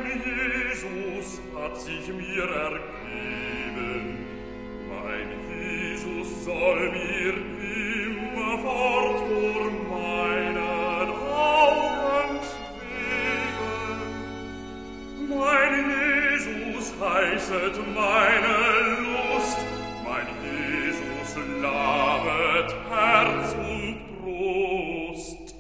Jesus hat sich mir ergeben. Mein Jesus soll mir immerfort vor meinen Augen schweben. Mein Jesus heißet meine Lust, mein Jesus labet Herz und Brust.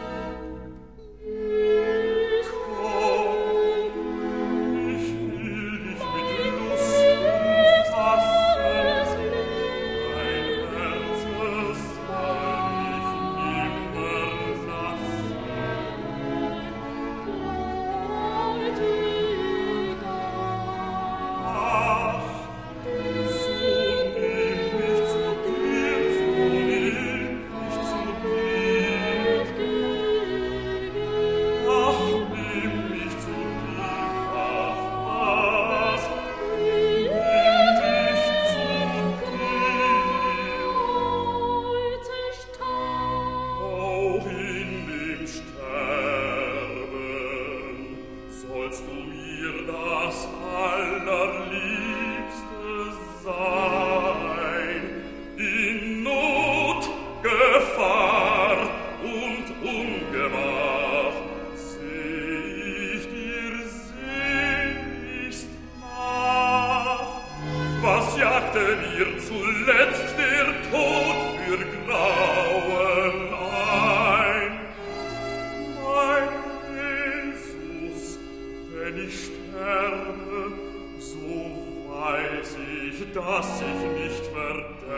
Dass ich nicht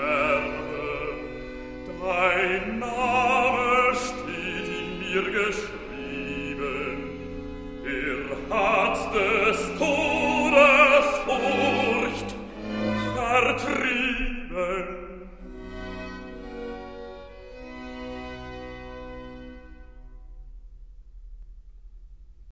verderbe, dein Name steht in mir geschrieben.